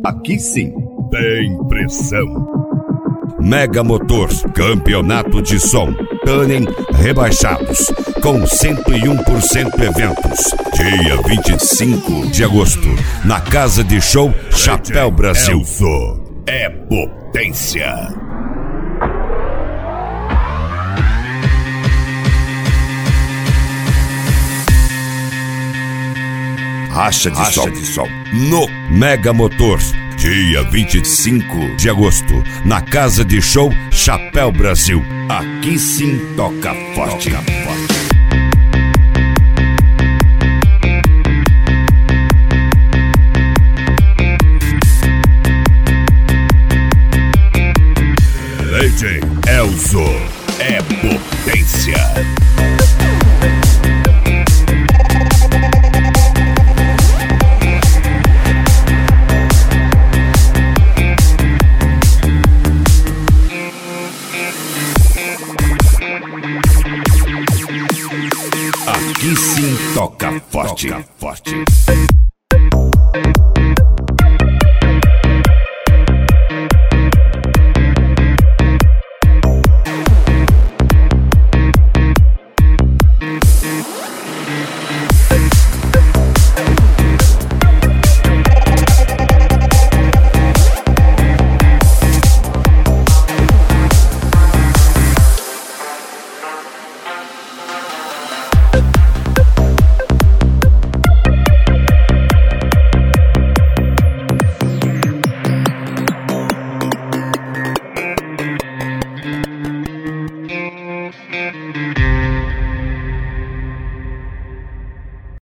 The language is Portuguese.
Aqui sim, tem pressão. Mega Motors, campeonato de som. Tannen rebaixados, com 101% eventos. Dia 25 de agosto, na Casa de Show Chapéu Brasil. Elzo é potência. Racha de som no Mega Motors, dia 25 de agosto, na Casa de Show Chapéu Brasil. Aqui sim toca forte. DJ Elzo é potência. Aqui sim toca forte.